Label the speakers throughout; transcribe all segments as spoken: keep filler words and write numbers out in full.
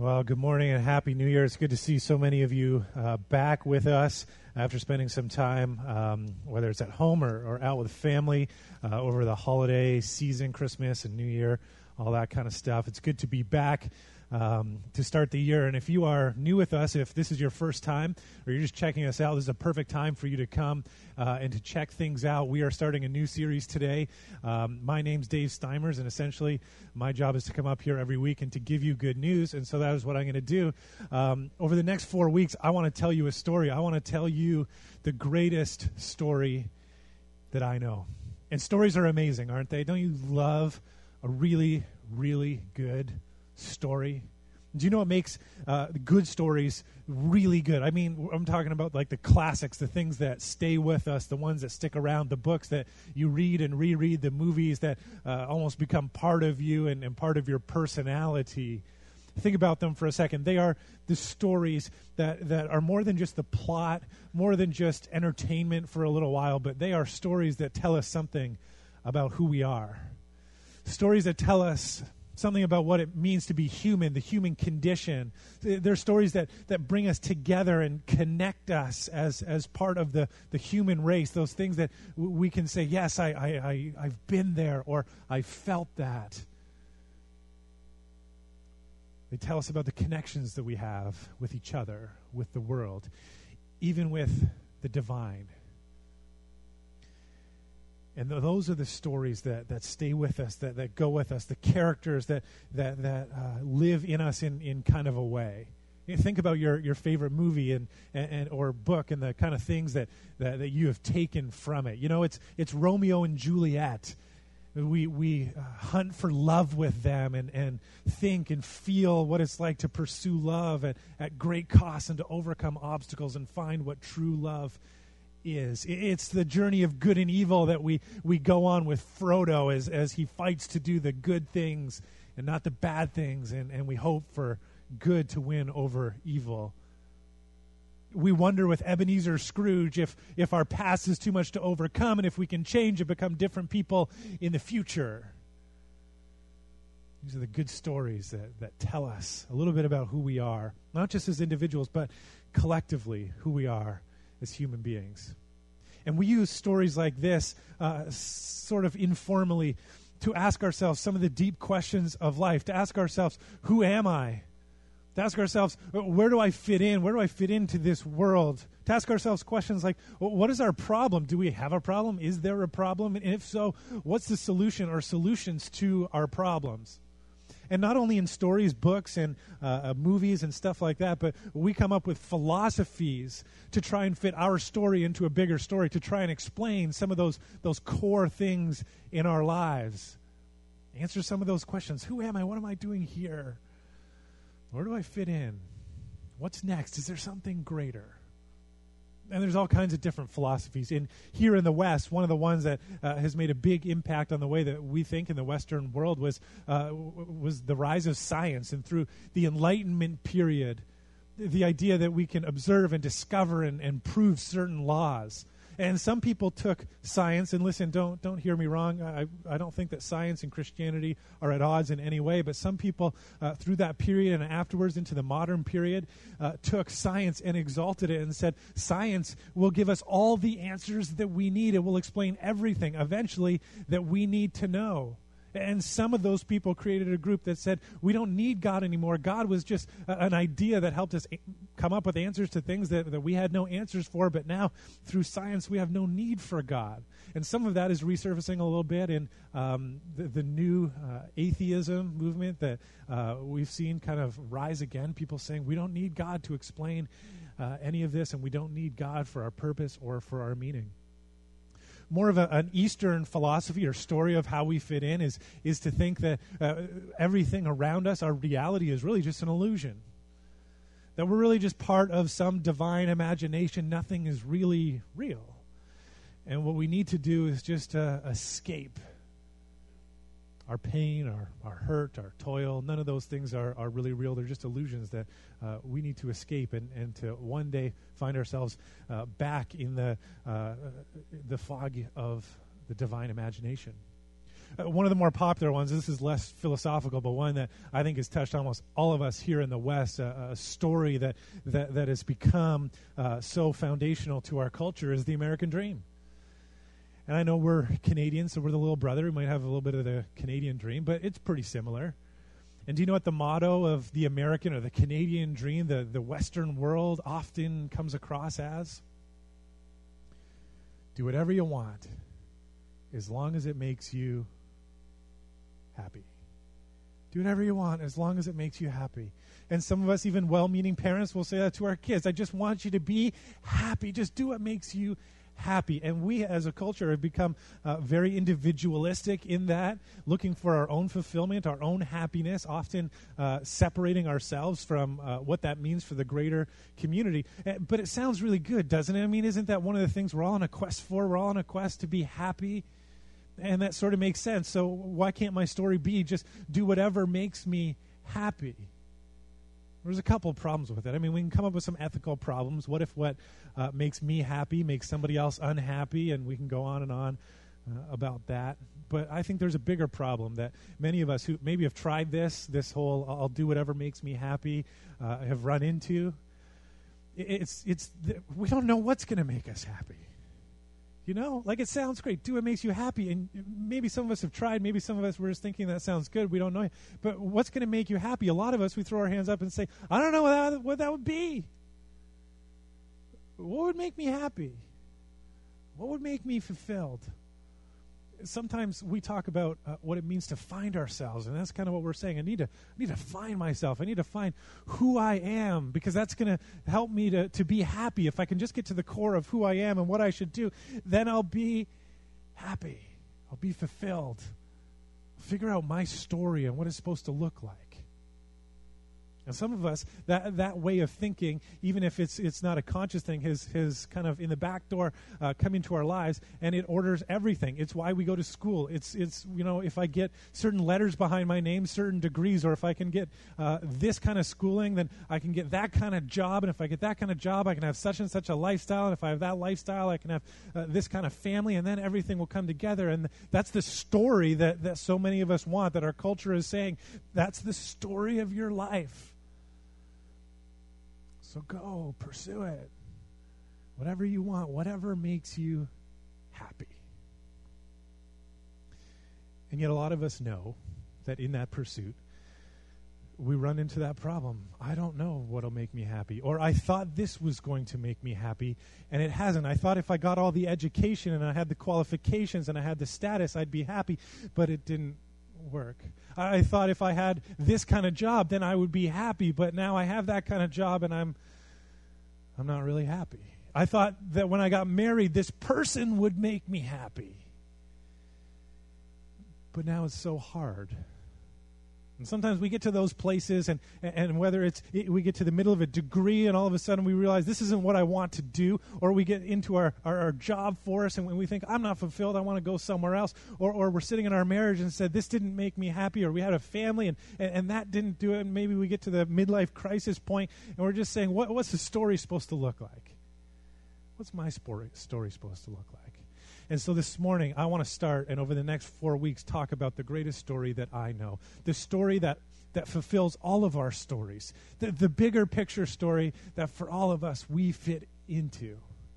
Speaker 1: Well, good morning and Happy New Year. It's good to see so many of you uh, back with us after spending some time, um, whether it's at home or, or out with family uh, over the holiday season, Christmas and New Year, all that kind of stuff. It's good to be back um, to start the year. And if you are new with us, if this is your first time or you're just checking us out, this is a perfect time for you to come uh, and to check things out. We are starting a new series today. Um, my name's Dave Steimers, and essentially my job is to come up here every week and to give you good news. And so that is what I'm going to do. Um, over the next four weeks, I want to tell you a story. I want to tell you the greatest story that I know. And stories are amazing, aren't they? Don't you love a really, really good story? Do you know what makes uh, good stories really good? I mean, I'm talking about like the classics, the things that stay with us, the ones that stick around, the books that you read and reread, the movies that uh, almost become part of you and, and part of your personality. Think about them for a second. They are the stories that, that are more than just the plot, more than just entertainment for a little while, but they are stories that tell us something about who we are. Stories that tell us something about what it means to be human, the human condition. They're stories that, that bring us together and connect us as, as part of the, the human race, those things that w- we can say, yes, I, I, I, I've been there, or I felt that. They tell us about the connections that we have with each other, with the world, even with the divine. And th- those are the stories that, that stay with us, that, that go with us, the characters that that, that uh, live in us in, in kind of a way. You think about your, your favorite movie and, and, and or book and the kind of things that, that, that you have taken from it. You know, it's it's Romeo and Juliet. We we uh, hunt for love with them and, and think and feel what it's like to pursue love at, at great cost and to overcome obstacles and find what true love is. It's the journey of good and evil that we, we go on with Frodo as, as he fights to do the good things and not the bad things, and, and we hope for good to win over evil. We wonder with Ebenezer Scrooge if, if our past is too much to overcome and if we can change and become different people in the future. These are the good stories that, that tell us a little bit about who we are, not just as individuals, but collectively who we are as human beings. And we use stories like this uh, sort of informally to ask ourselves some of the deep questions of life, to ask ourselves, who am I? To ask ourselves, where do I fit in? Where do I fit into this world? To ask ourselves questions like, what is our problem? Do we have a problem? Is there a problem? And if so, what's the solution or solutions to our problems? And not only in stories, books, and uh, movies and stuff like that, but we come up with philosophies to try and fit our story into a bigger story, to try and explain some of those, those core things in our lives. Answer some of those questions. Who am I? What am I doing here? Where do I fit in? What's next? Is there something greater? And there's all kinds of different philosophies. In here in the West, one of the ones that uh, has made a big impact on the way that we think in the Western world was uh, w- was the rise of science. And through the Enlightenment period, the idea that we can observe and discover and, and prove certain laws. And some people took science, and listen, don't don't hear me wrong. I, I don't think that science and Christianity are at odds in any way, but some people uh, through that period and afterwards into the modern period uh, took science and exalted it and said, science will give us all the answers that we need. It will explain everything eventually that we need to know. And some of those people created a group that said, we don't need God anymore. God was just a, an idea that helped us a- come up with answers to things that, that we had no answers for, but now through science we have no need for God. And some of that is resurfacing a little bit in um, the, the new uh, atheism movement that uh, we've seen kind of rise again. People saying we don't need God to explain uh, any of this, and we don't need God for our purpose or for our meaning. More of a, an Eastern philosophy or story of how we fit in is is to think that uh, everything around us, our reality, is really just an illusion. That we're really just part of some divine imagination. Nothing is really real. And what we need to do is just uh, escape our pain, our, our hurt, our toil. None of those things are, are really real. They're just illusions that uh, we need to escape and, and to one day find ourselves uh, back in the uh, the fog of the divine imagination. Uh, one of the more popular ones, this is less philosophical, but one that I think has touched almost all of us here in the West, uh, a story that, that, that has become uh, so foundational to our culture is the American dream. And I know we're Canadians, so we're the little brother. We might have a little bit of the Canadian dream, but it's pretty similar. And do you know what the motto of the American or the Canadian dream, the, the Western world, often comes across as? Do whatever you want, as long as it makes you happy. Do whatever you want, as long as it makes you happy. And some of us, even well-meaning parents, will say that to our kids. I just want you to be happy. Just do what makes you happy. And we as a culture have become uh, very individualistic in that, looking for our own fulfillment, our own happiness, often uh, separating ourselves from uh, what that means for the greater community. Uh, but it sounds really good, doesn't it? I mean, isn't that one of the things we're all on a quest for? We're all on a quest to be happy. And that sort of makes sense. So why can't my story be just do whatever makes me happy? There's a couple of problems with it. I mean, we can come up with some ethical problems. What if what uh, makes me happy makes somebody else unhappy? And we can go on and on uh, about that. But I think there's a bigger problem that many of us who maybe have tried this, this whole I'll do whatever makes me happy, uh, have run into. It's, it's th- we don't know what's going to make us happy. You know, like it sounds great. Do what makes you happy. And maybe some of us have tried. Maybe some of us were just thinking that sounds good. We don't know. But what's going to make you happy? A lot of us, we throw our hands up and say, I don't know what that, what that would be. What would make me happy? What would make me fulfilled? Sometimes we talk about uh, what it means to find ourselves, and that's kind of what we're saying. I need to, I need to find myself. I need to find who I am, because that's going to help me to, to be happy. If I can just get to the core of who I am and what I should do, then I'll be happy. I'll be fulfilled. Figure out my story and what it's supposed to look like. And some of us, that that way of thinking, even if it's it's not a conscious thing, has has kind of in the back door uh, come into our lives, and it orders everything. It's why we go to school. It's it's you know, if I get certain letters behind my name, certain degrees, or if I can get uh, this kind of schooling, then I can get that kind of job. And if I get that kind of job, I can have such and such a lifestyle. And if I have that lifestyle, I can have uh, this kind of family, and then everything will come together. And that's the story that that so many of us want. That our culture is saying that's the story of your life. So go, pursue it. Whatever you want, whatever makes you happy. And yet a lot of us know that in that pursuit, we run into that problem. I don't know what'll make me happy. Or I thought this was going to make me happy, and it hasn't. I thought if I got all the education and I had the qualifications and I had the status, I'd be happy, but it didn't work. I thought if I had this kind of job, then I would be happy, but now I have that kind of job and I'm I'm not really happy. I thought that when I got married, this person would make me happy. But now it's so hard. And sometimes we get to those places, and, and whether it's it, we get to the middle of a degree, and all of a sudden we realize this isn't what I want to do, or we get into our, our, our job force, and when we think, I'm not fulfilled, I want to go somewhere else, or, or we're sitting in our marriage and said, this didn't make me happy, or we had a family, and, and, and that didn't do it, and maybe we get to the midlife crisis point, and we're just saying, what, what's the story supposed to look like? What's my story, story supposed to look like? And so this morning, I want to start, and over the next four weeks, talk about the greatest story that I know. The story that, that fulfills all of our stories. The, the bigger picture story that for all of us, we fit into.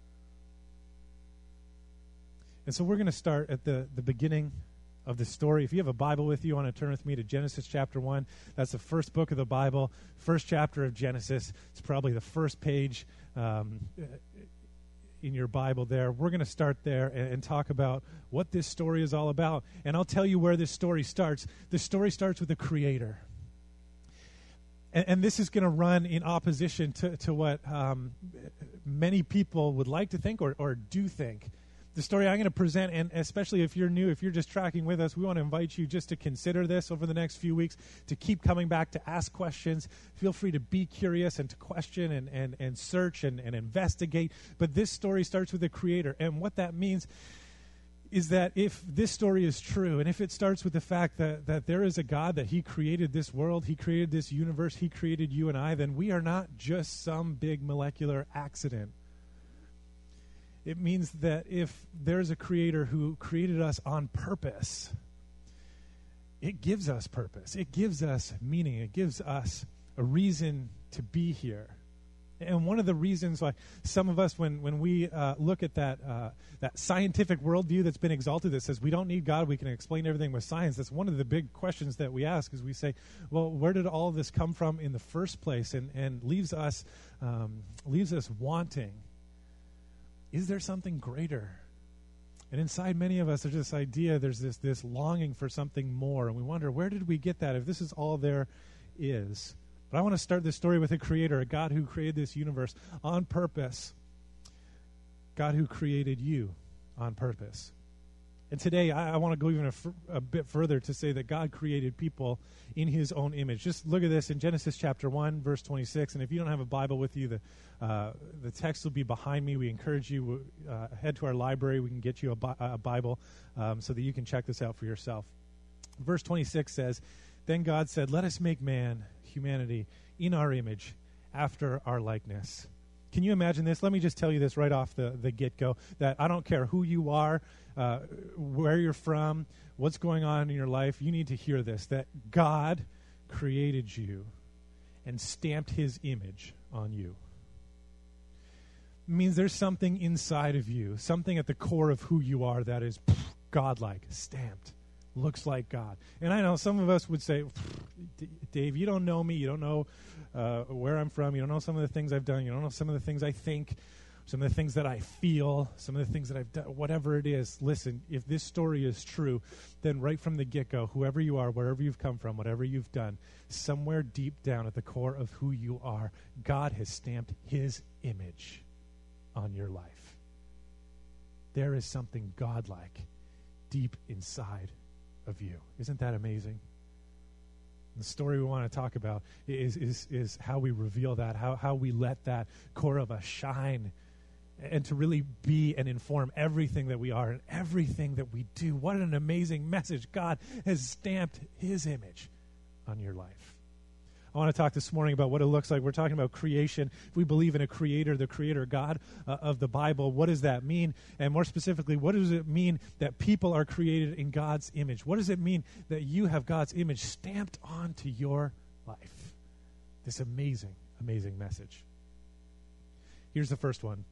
Speaker 1: And so we're going to start at the, the beginning of the story. If you have a Bible with you, you want to turn with me to Genesis chapter one. That's the first book of the Bible, first chapter of Genesis. It's probably the first page um in your Bible there. We're going to start there and, and talk about what this story is all about. And I'll tell you where this story starts. The story starts with the Creator. And, and this is going to run in opposition to, to what um, many people would like to think or, or do think. The story I'm going to present, and especially if you're new, if you're just tracking with us, we want to invite you just to consider this over the next few weeks, to keep coming back, to ask questions. Feel free to be curious and to question and, and, and search and, and investigate. But this story starts with the Creator. And what that means is that if this story is true, and if it starts with the fact that, that there is a God, that He created this world, He created this universe, He created you and I, then we are not just some big molecular accident. It means that if there's a Creator who created us on purpose, it gives us purpose. It gives us meaning. It gives us a reason to be here. And one of the reasons why some of us, when, when we uh, look at that uh, that scientific worldview that's been exalted that says we don't need God, we can explain everything with science, that's one of the big questions that we ask is we say, well, where did all of this come from in the first place? And, and leaves us um, leaves us wanting. Is there something greater? And inside many of us, there's this idea, there's this this longing for something more. And we wonder, where did we get that if this is all there is? But I want to start this story with a creator, a God who created this universe on purpose. God who created you on purpose. And today, I, I want to go even a, f- a bit further to say that God created people in his own image. Just look at this in Genesis chapter one, verse twenty-six. And if you don't have a Bible with you, the uh, the text will be behind me. We encourage you, uh, head to our library. We can get you a, bi- a Bible um, so that you can check this out for yourself. Verse twenty-six says, "Then God said, 'Let us make man,'" humanity, "in our image, after our likeness." Can you imagine this? Let me just tell you this right off the, the get-go, that I don't care who you are, uh, where you're from, what's going on in your life, you need to hear this, that God created you and stamped his image on you. It means there's something inside of you, something at the core of who you are that is pff, godlike, stamped. Looks like God. And I know some of us would say, Dave, you don't know me. You don't know uh, where I'm from. You don't know some of the things I've done. You don't know some of the things I think, some of the things that I feel, some of the things that I've done, whatever it is. Listen, if this story is true, then right from the get-go, whoever you are, wherever you've come from, whatever you've done, somewhere deep down at the core of who you are, God has stamped his image on your life. There is something godlike deep inside of you. Isn't that amazing? The story we want to talk about is is is how we reveal that, how how we let that core of us shine, and to really be and inform everything that we are and everything that we do. What an amazing message. God has stamped his image on your life. I want to talk this morning about what it looks like. We're talking about creation. If we believe in a creator, the creator God uh, of the Bible, what does that mean? And more specifically, what does it mean that people are created in God's image? What does it mean that you have God's image stamped onto your life? This amazing, amazing message. Here's the first one.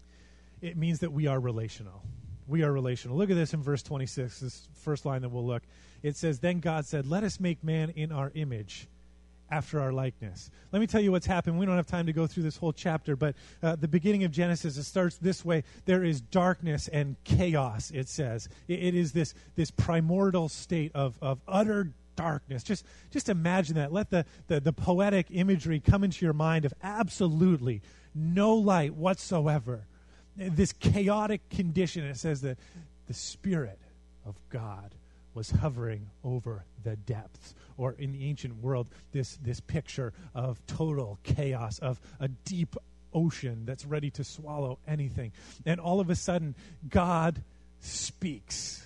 Speaker 1: It means that we are relational. We are relational. Look at this in verse twenty-six, this first line that we'll look. It says, "Then God said, 'Let us make man in our image, after our likeness.'" Let me tell you what's happened. We don't have time to go through this whole chapter, but uh, the beginning of Genesis, it starts this way. There is darkness and chaos, it says. It, it is this, this primordial state of, of utter darkness. Just, just imagine that. Let the, the, the poetic imagery come into your mind of absolutely no light whatsoever. This chaotic condition, it says that the Spirit of God was hovering over the depths, or in the ancient world, this, this picture of total chaos, of a deep ocean that's ready to swallow anything. And all of a sudden, God speaks.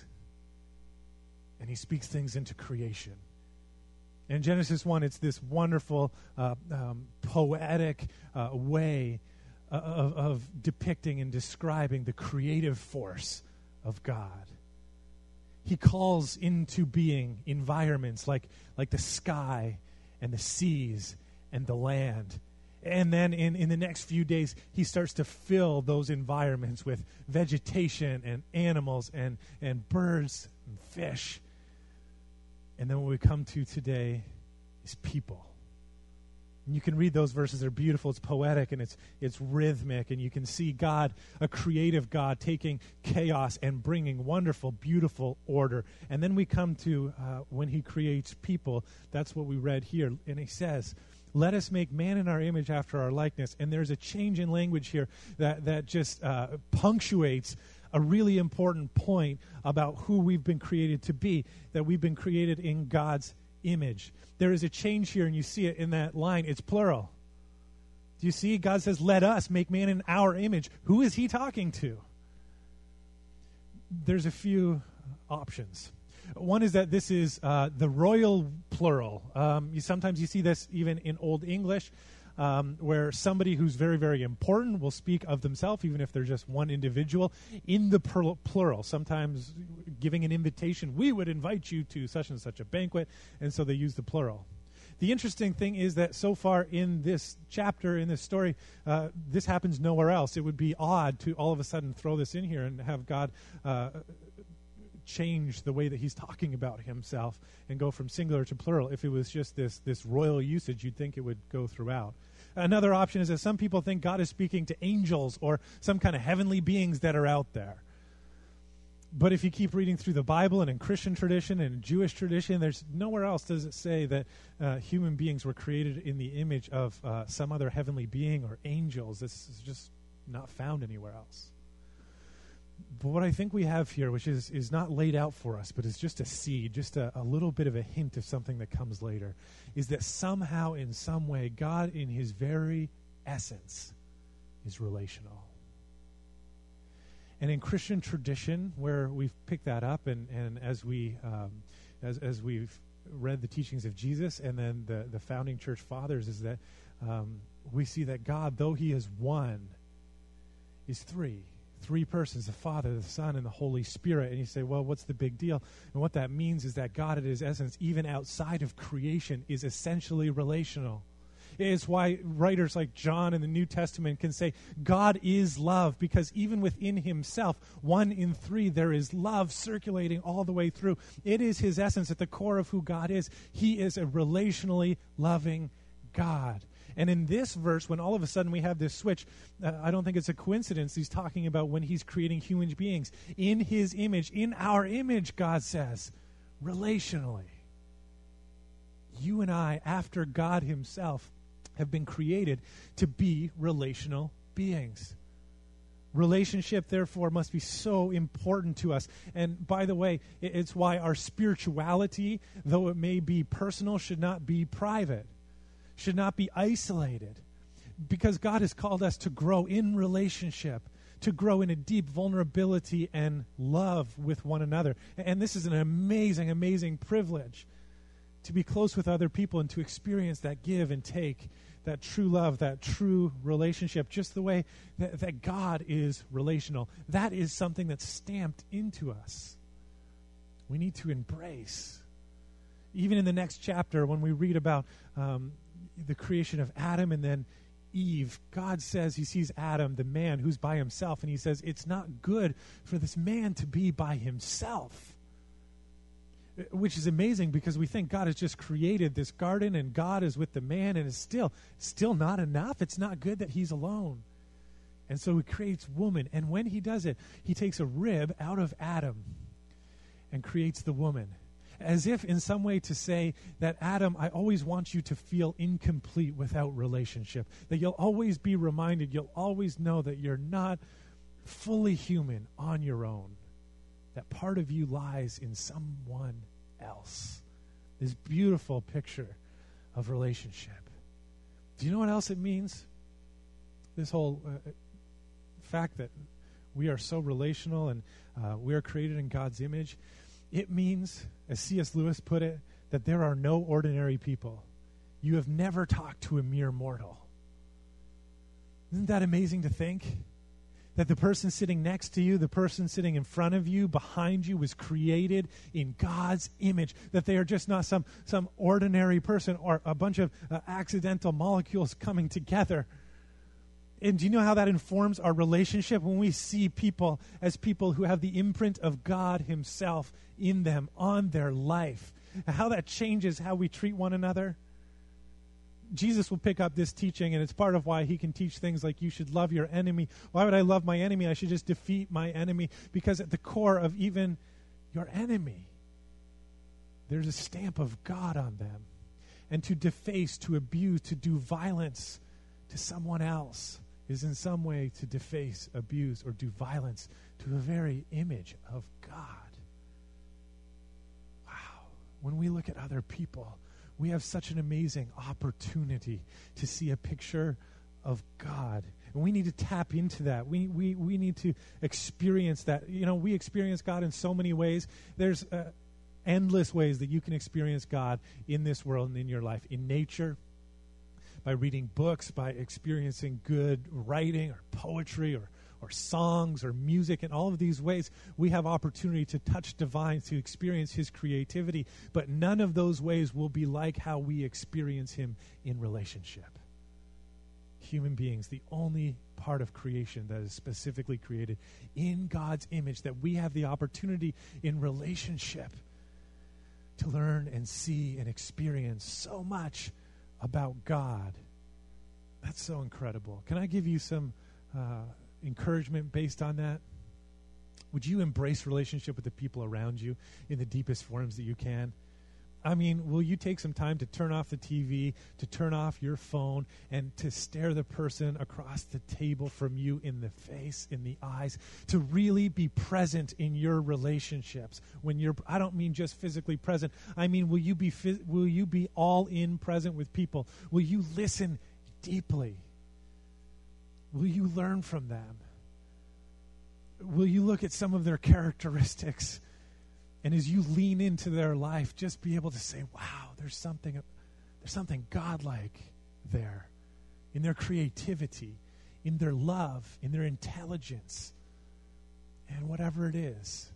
Speaker 1: And he speaks things into creation. In Genesis one, it's this wonderful, uh, um, poetic uh, way of, of depicting and describing the creative force of God. He calls into being environments like, like the sky and the seas and the land. And then in, in the next few days, he starts to fill those environments with vegetation and animals and, and birds and fish. And then what we come to today is people. And you can read those verses. They're beautiful. It's poetic and it's it's rhythmic. And you can see God, a creative God, taking chaos and bringing wonderful, beautiful order. And then we come to uh, when he creates people. That's what we read here. And he says, "Let us make man in our image after our likeness." And there's a change in language here that, that just uh, punctuates a really important point about who we've been created to be, that we've been created in God's image. There is a change here, and you see it in that line. It's plural. Do you see? God says, "Let us make man in our image." Who is he talking to? There's a few options. One is that this is uh, the royal plural. Um, you sometimes you see this even in Old English, um, where somebody who's very, very important will speak of themselves, even if they're just one individual, in the pl- plural. Sometimes giving an invitation, we would invite you to such and such a banquet, and so they use the plural. The interesting thing is that so far in this chapter, in this story, uh, this happens nowhere else. It would be odd to all of a sudden throw this in here and have God uh, change the way that he's talking about himself and go from singular to plural. If it was just this, this royal usage, you'd think it would go throughout. Another option is that some people think God is speaking to angels or some kind of heavenly beings that are out there. But if you keep reading through the Bible and in Christian tradition and in Jewish tradition, there's nowhere else does it say that uh, human beings were created in the image of uh, some other heavenly being or angels. This is just not found anywhere else. But what I think we have here, which is, is not laid out for us, but is just a seed, just a, a little bit of a hint of something that comes later, is that somehow, in some way, God in his very essence is relational. And in Christian tradition, where we've picked that up, and, and as we um, as as we've read the teachings of Jesus, and then the the founding church fathers, is that um, we see that God, though he is one, is three, three persons: the Father, the Son, and the Holy Spirit. And you say, well, what's the big deal? And what that means is that God, at his essence, even outside of creation, is essentially relational. It's why writers like John in the New Testament can say God is love, because even within himself, one in three, there is love circulating all the way through. It is his essence at the core of who God is. He is a relationally loving God. And in this verse, when all of a sudden we have this switch, uh, I don't think it's a coincidence. He's talking about when he's creating human beings in his image, in our image, God says, relationally. You and I, after God himself, have been created to be relational beings. Relationship, therefore, must be so important to us. And by the way, it's why our spirituality, though it may be personal, should not be private, should not be isolated. Because God has called us to grow in relationship, to grow in a deep vulnerability and love with one another. And this is an amazing, amazing privilege, to be close with other people and to experience that give and take, that true love, that true relationship, just the way that, that God is relational. That is something that's stamped into us. We need to embrace. Even in the next chapter, when we read about um, the creation of Adam and then Eve, God says he sees Adam, the man who's by himself, and he says, it's not good for this man to be by himself. Which is amazing, because we think God has just created this garden and God is with the man, and it's still still not enough. It's not good that he's alone. And so he creates woman, and when he does it, he takes a rib out of Adam and creates the woman, as if in some way to say that, Adam, I always want you to feel incomplete without relationship, that you'll always be reminded, you'll always know that you're not fully human on your own. That part of you lies in someone else. This beautiful picture of relationship. Do you know what else it means? This whole uh, fact that we are so relational and uh, we are created in God's image. It means, as C S Lewis put it, that there are no ordinary people. You have never talked to a mere mortal. Isn't that amazing to think? That the person sitting next to you, the person sitting in front of you, behind you, was created in God's image. That they are just not some, some ordinary person or a bunch of uh, accidental molecules coming together. And do you know how that informs our relationship? When we see people as people who have the imprint of God himself in them, on their life. How that changes how we treat one another. Jesus will pick up this teaching, and it's part of why he can teach things like you should love your enemy. Why would I love my enemy? I should just defeat my enemy. Because at the core of even your enemy, there's a stamp of God on them. And to deface, to abuse, to do violence to someone else is in some way to deface, abuse, or do violence to the very image of God. Wow. When we look at other people, we have such an amazing opportunity to see a picture of God. And we need to tap into that. We we we need to experience that. You know, we experience God in so many ways. There's uh, endless ways that you can experience God in this world and in your life. In nature, by reading books, by experiencing good writing or poetry or, or songs or music. In all of these ways, we have opportunity to touch divine, to experience his creativity. But none of those ways will be like how we experience him in relationship. Human beings, the only part of creation that is specifically created in God's image, that we have the opportunity in relationship to learn and see and experience so much about God. That's so incredible. Can I give you some uh, encouragement based on that? Would you embrace relationship with the people around you in the deepest forms that you can? I mean, will you take some time to turn off the T V, to turn off your phone, and to stare the person across the table from you in the face, in the eyes, to really be present in your relationships? When you're, I don't mean just physically present. I mean, will you be phys- will you be all in present with people? Will you listen deeply? Will you learn from them? Will you look at some of their characteristics? And as you lean into their life, just be able to say, wow, there's something there's something godlike there in their creativity, in their love, in their intelligence, and whatever it is.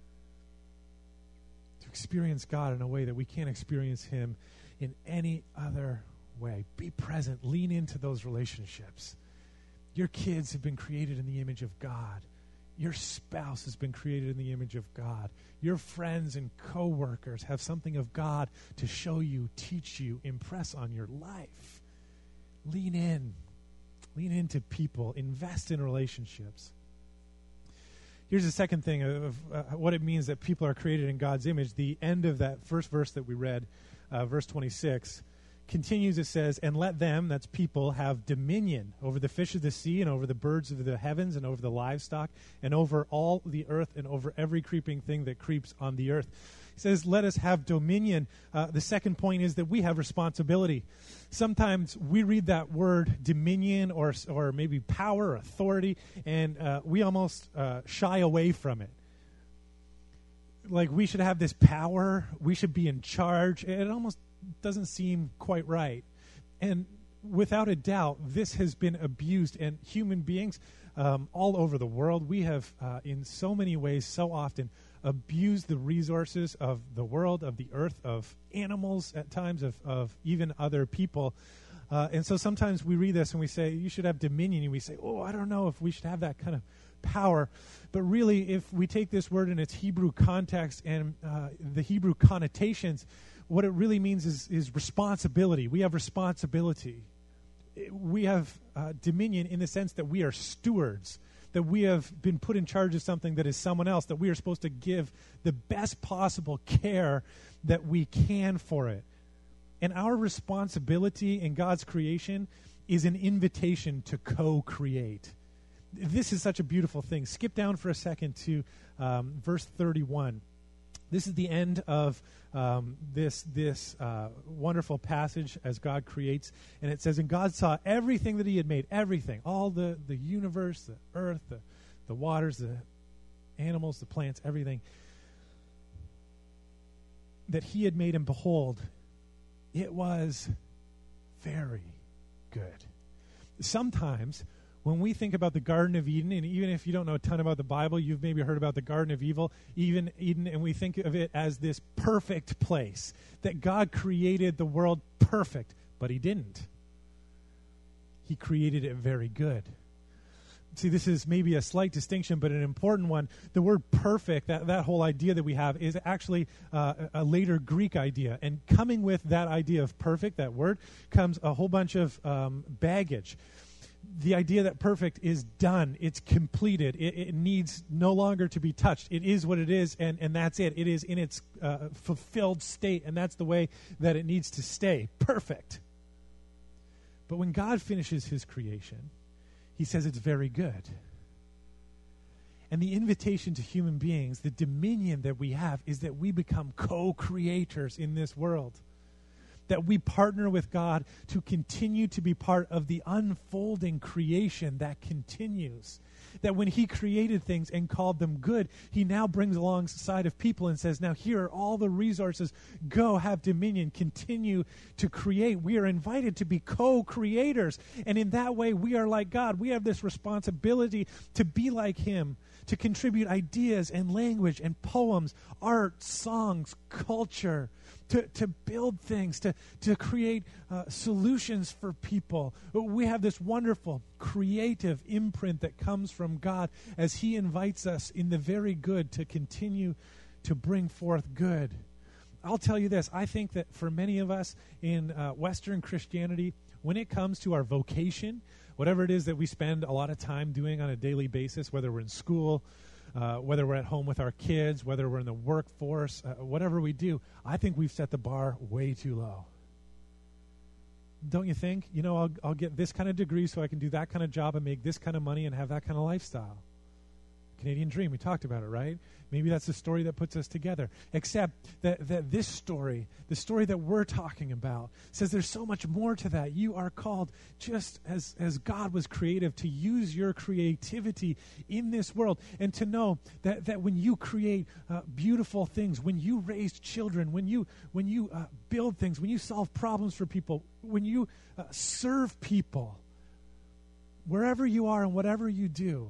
Speaker 1: To experience God in a way that we can't experience him in any other way. Be present. Lean into those relationships. Your kids have been created in the image of God. Your spouse has been created in the image of God. Your friends and coworkers have something of God to show you, teach you, impress on your life. Lean in. Lean into people. Invest in relationships. Here's the second thing of uh, what it means that people are created in God's image. The end of that first verse that we read, uh, verse twenty-six, continues. It says, and let them, that's people, have dominion over the fish of the sea and over the birds of the heavens and over the livestock and over all the earth and over every creeping thing that creeps on the earth. He says, let us have dominion. Uh, the second point is that we have responsibility. Sometimes we read that word dominion or or maybe power or authority, and uh, we almost uh, shy away from it. Like we should have this power. We should be in charge. It almost doesn't seem quite right. And without a doubt, this has been abused, and human beings um, all over the world, we have uh, in so many ways, so often, abused the resources of the world, of the earth, of animals at times, of, of even other people. Uh, and so sometimes we read this and we say, you should have dominion, and we say, oh, I don't know if we should have that kind of power. But really, if we take this word in its Hebrew context and uh, the Hebrew connotations, what it really means is, is responsibility. We have responsibility. We have uh, dominion in the sense that we are stewards, that we have been put in charge of something that is someone else, that we are supposed to give the best possible care that we can for it. And our responsibility in God's creation is an invitation to co-create. This is such a beautiful thing. Skip down for a second to um, verse thirty-one. This is the end of um, this this uh, wonderful passage as God creates. And it says, and God saw everything that he had made, everything, all the, the universe, the earth, the, the waters, the animals, the plants, everything that he had made, and behold, it was very good. Sometimes when we think about the Garden of Eden, and even if you don't know a ton about the Bible, you've maybe heard about the Garden of Evil, even Eden, and we think of it as this perfect place, that God created the world perfect, but he didn't. He created it very good. See, this is maybe a slight distinction, but an important one. The word perfect, that, that whole idea that we have, is actually uh, a later Greek idea. And coming with that idea of perfect, that word, comes a whole bunch of um, baggage. The idea that perfect is done, it's completed, it, it needs no longer to be touched. It is what it is, and, and that's it. It is in its uh, fulfilled state, and that's the way that it needs to stay. Perfect. But when God finishes his creation, he says it's very good. And the invitation to human beings, the dominion that we have, is that we become co-creators in this world. that we partner with God to continue to be part of the unfolding creation that continues. That when he created things and called them good, he now brings alongside of people and says, now here are all the resources. Go, have dominion, continue to create. We are invited to be co-creators. And in that way, we are like God. We have this responsibility to be like him, to contribute ideas and language and poems, art, songs, culture, to, to build things, to, to create uh, solutions for people. We have this wonderful creative imprint that comes from God as he invites us in the very good to continue to bring forth good. I'll tell you this, I think that for many of us in uh, Western Christianity, when it comes to our vocation, whatever it is that we spend a lot of time doing on a daily basis, whether we're in school, uh, whether we're at home with our kids, whether we're in the workforce, uh, whatever we do, I think we've set the bar way too low. Don't you think? You know, I'll, I'll get this kind of degree so I can do that kind of job and make this kind of money and have that kind of lifestyle. Canadian dream, we talked about it, right? Maybe that's the story that puts us together. Except that, that this story, the story that we're talking about, says there's so much more to that. You are called, just as, as God was creative, to use your creativity in this world and to know that, that when you create uh, beautiful things, when you raise children, when you, when you uh, build things, when you solve problems for people, when you uh, serve people, wherever you are and whatever you do,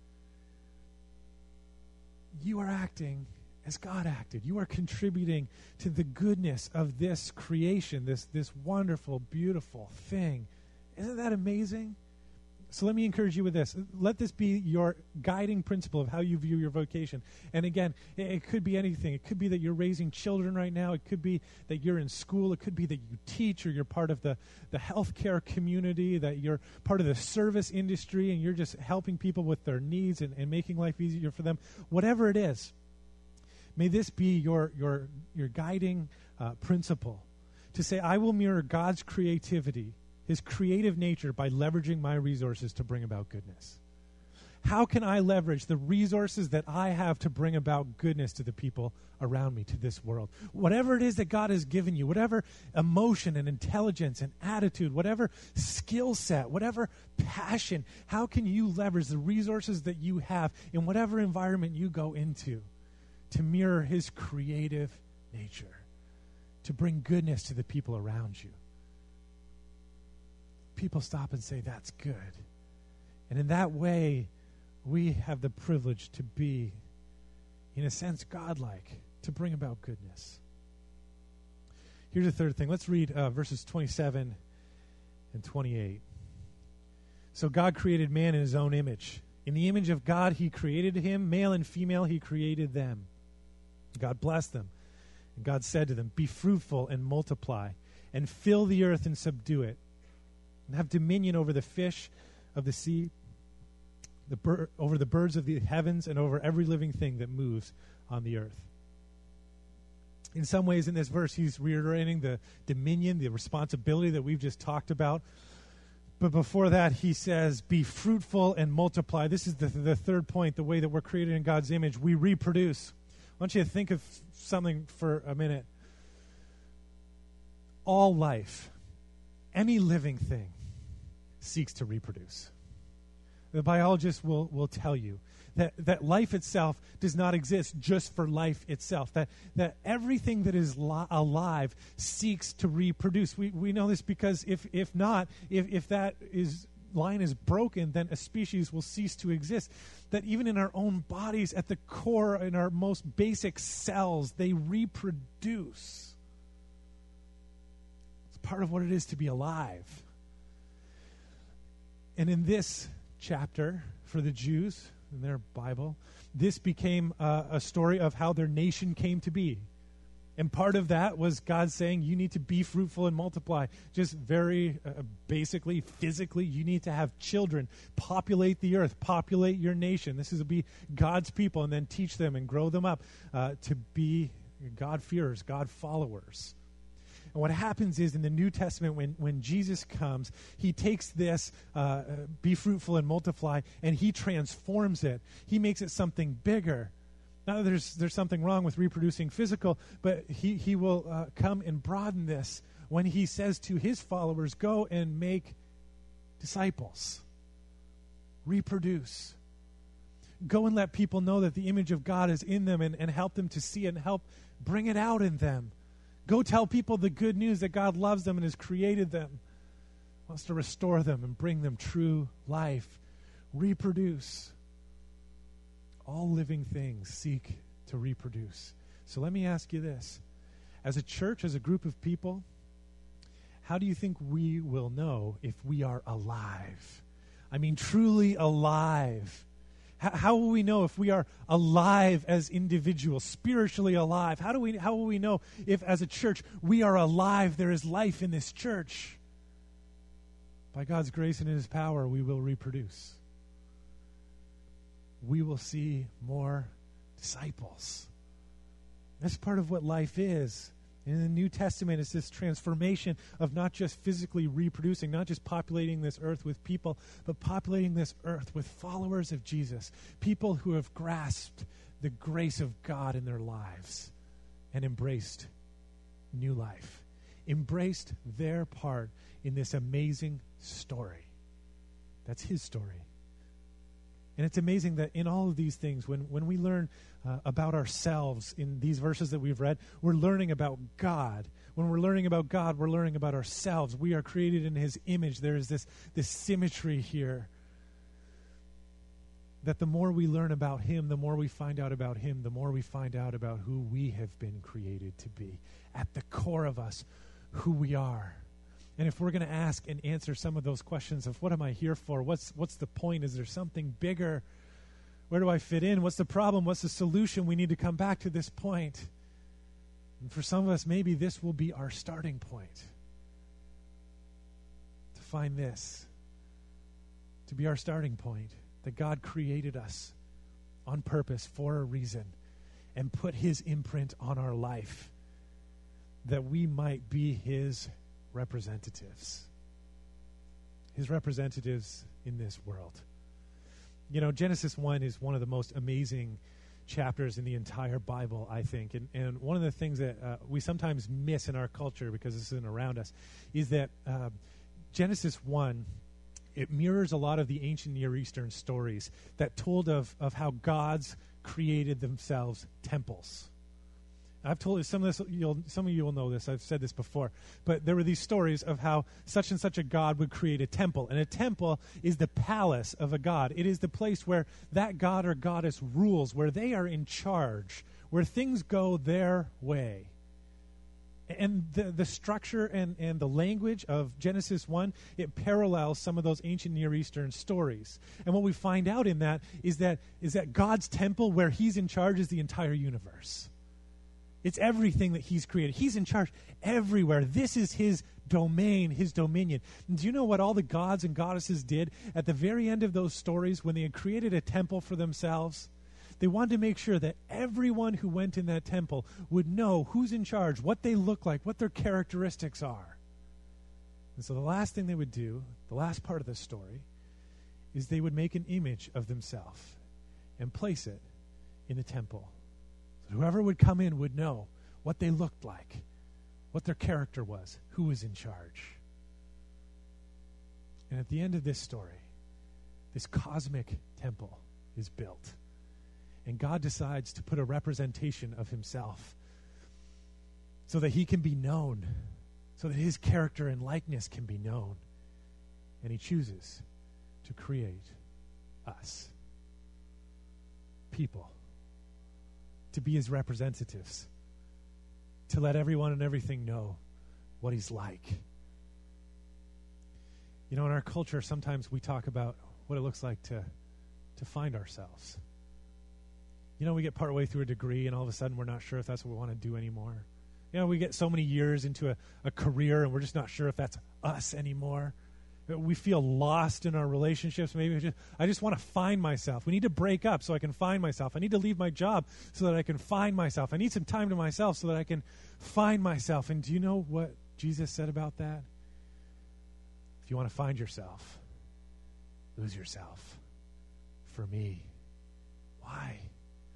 Speaker 1: you are acting as God acted. You are contributing to the goodness of this creation, this, this wonderful, beautiful thing. Isn't that amazing? So let me encourage you with this. Let this be your guiding principle of how you view your vocation. And again, it, it could be anything. It could be that you're raising children right now. It could be that you're in school. It could be that you teach, or you're part of the, the healthcare community, that you're part of the service industry and you're just helping people with their needs and, and making life easier for them. Whatever it is, may this be your, your, your guiding uh, principle to say, I will mirror God's creativity, his creative nature, by leveraging my resources to bring about goodness. How can I leverage the resources that I have to bring about goodness to the people around me, to this world? Whatever it is that God has given you, whatever emotion and intelligence and attitude, whatever skill set, whatever passion, how can you leverage the resources that you have in whatever environment you go into to mirror his creative nature, to bring goodness to the people around you? People stop and say, that's good. And in that way, we have the privilege to be, in a sense, godlike, to bring about goodness. Here's the third thing. Let's read uh, verses twenty-seven and twenty-eight. So God created man in his own image. In the image of God, he created him. Male and female, he created them. God blessed them. And God said to them, be fruitful and multiply, and fill the earth and subdue it, and have dominion over the fish of the sea, the bir- over the birds of the heavens, and over every living thing that moves on the earth. In some ways in this verse, he's reiterating the dominion, the responsibility that we've just talked about. But before that, he says, be fruitful and multiply. This is the, the third point, the way that we're created in God's image. We reproduce. I want you to think of something for a minute. All life, any living thing, seeks to reproduce. The biologist will, will tell you that, that life itself does not exist just for life itself, that, that everything that is li- alive seeks to reproduce. We, we know this because if, if not, if, if that is line is broken, then a species will cease to exist. That even in our own bodies, at the core, in our most basic cells, they reproduce. It's part of what it is to be alive. And in this chapter, for the Jews, in their Bible, this became uh, a story of how their nation came to be. And part of that was God saying, you need to be fruitful and multiply. Just very uh, basically, physically, you need to have children. Populate the earth. Populate your nation. This is to be God's people, and then teach them and grow them up uh, to be God-fearers, God-followers. And what happens is in the New Testament, when, when Jesus comes, he takes this, uh, be fruitful and multiply, and he transforms it. He makes it something bigger. Not that there's, there's something wrong with reproducing physical, but he, he will uh, come and broaden this when he says to his followers, go and make disciples, reproduce. Go and let people know that the image of God is in them and, and help them to see it and help bring it out in them. Go tell people the good news that God loves them and has created them, wants to restore them and bring them true life. Reproduce. All living things seek to reproduce. So let me ask you this. As a church, as a group of people, how do you think we will know if we are alive? I mean, truly alive. How, how will we know if we are alive as individuals, spiritually alive? How do we? How will we know if, as a church, we are alive? There is life in this church. By God's grace and in His power, we will reproduce. We will see more disciples. That's part of what life is. In the New Testament, it's this transformation of not just physically reproducing, not just populating this earth with people, but populating this earth with followers of Jesus, people who have grasped the grace of God in their lives and embraced new life, embraced their part in this amazing story. That's His story. And it's amazing that in all of these things, when, when we learn uh, about ourselves in these verses that we've read, we're learning about God. When we're learning about God, we're learning about ourselves. We are created in His image. There is this, this symmetry here that the more we learn about Him, the more we find out about Him, the more we find out about who we have been created to be. At the core of us, who we are. And if we're going to ask and answer some of those questions of what am I here for? What's what's the point? Is there something bigger? Where do I fit in? What's the problem? What's the solution? We need to come back to this point. And for some of us, maybe this will be our starting point. To find this. To be our starting point. That God created us on purpose for a reason and put His imprint on our life. That we might be His representatives. His representatives in this world. You know, Genesis one is one of the most amazing chapters in the entire Bible, I think. And, and one of the things that uh, we sometimes miss in our culture because this isn't around us is that uh, Genesis one, it mirrors a lot of the ancient Near Eastern stories that told of, of how gods created themselves temples. I've told you some of this. You'll, some of you will know this. I've said this before, but there were these stories of how such and such a god would create a temple, and a temple is the palace of a god. It is the place where that god or goddess rules, where they are in charge, where things go their way. And the the structure and, and the language of Genesis one, it parallels some of those ancient Near Eastern stories. And what we find out in that is that is that God's temple, where He's in charge, is the entire universe. It's everything that He's created. He's in charge everywhere. This is His domain, His dominion. And do you know what all the gods and goddesses did at the very end of those stories when they had created a temple for themselves? They wanted to make sure that everyone who went in that temple would know who's in charge, what they look like, what their characteristics are. And so the last thing they would do, the last part of the story, is they would make an image of themselves and place it in the temple. Whoever would come in would know what they looked like, what their character was, who was in charge. And at the end of this story, this cosmic temple is built. And God decides to put a representation of Himself so that He can be known, so that His character and likeness can be known. And He chooses to create us, people, to be His representatives, to let everyone and everything know what He's like. You know, in our culture, sometimes we talk about what it looks like to, to find ourselves. You know, we get partway through a degree and all of a sudden we're not sure if that's what we want to do anymore. You know, we get so many years into a, a career and we're just not sure if that's us anymore. We feel lost in our relationships. Maybe we just, I just want to find myself. We need to break up so I can find myself. I need to leave my job so that I can find myself. I need some time to myself so that I can find myself. And do you know what Jesus said about that? If you want to find yourself, lose yourself for me. Why?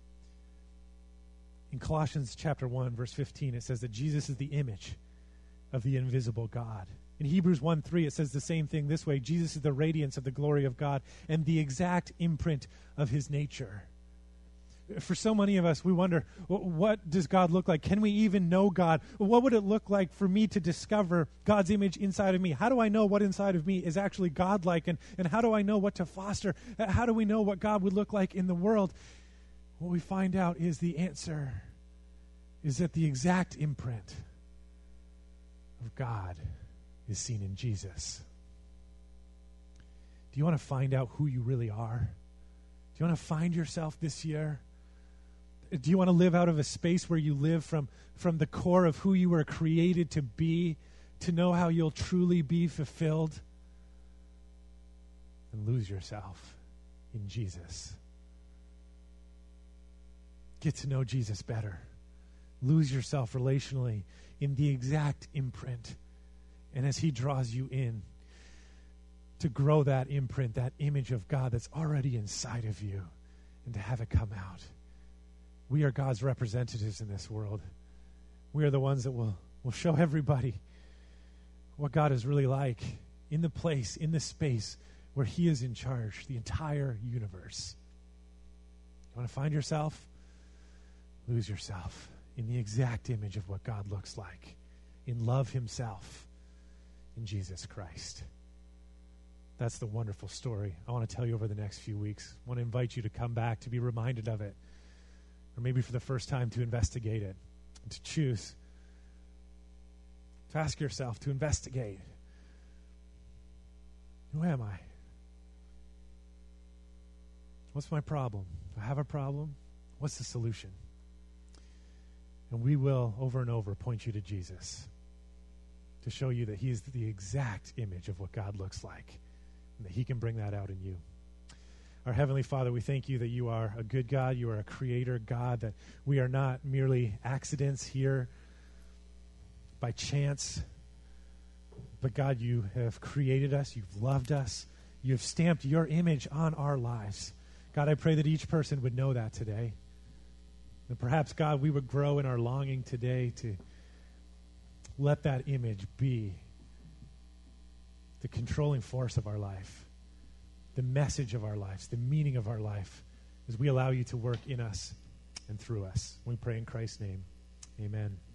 Speaker 1: In Colossians chapter one, verse fifteen, it says that Jesus is the image of the invisible God. In Hebrews one three, it says the same thing this way: Jesus is the radiance of the glory of God and the exact imprint of his nature. For so many of us, we wonder, what does God look like? Can we even know God? What would it look like for me to discover God's image inside of me? How do I know what inside of me is actually God-like? And, and how do I know what to foster? How do we know what God would look like in the world? What we find out is the answer is that the exact imprint of God is seen in Jesus. Do you want to find out who you really are? Do you want to find yourself this year? Do you want to live out of a space where you live from, from the core of who you were created to be, to know how you'll truly be fulfilled? And lose yourself in Jesus. Get to know Jesus better. Lose yourself relationally in the exact imprint. And as he draws you in, to grow that imprint, that image of God that's already inside of you, and to have it come out. We are God's representatives in this world. We are the ones that will, will show everybody what God is really like in the place, in the space where he is in charge, the entire universe. You want to find yourself? Lose yourself in the exact image of what God looks like, in love himself, in Jesus Christ. That's the wonderful story I want to tell you over the next few weeks. I want to invite you to come back, to be reminded of it, or maybe for the first time to investigate it, and to choose, to ask yourself, to investigate. Who am I? What's my problem? Do I have a problem? What's the solution? And we will, over and over, point you to Jesus to show you that he is the exact image of what God looks like, and that he can bring that out in you. Our Heavenly Father, we thank you that you are a good God. You are a creator God, that we are not merely accidents here by chance. But God, you have created us. You've loved us. You have stamped your image on our lives. God, I pray that each person would know that today. And perhaps, God, we would grow in our longing today to let that image be the controlling force of our life, the message of our lives, the meaning of our life, as we allow you to work in us and through us. We pray in Christ's name. Amen.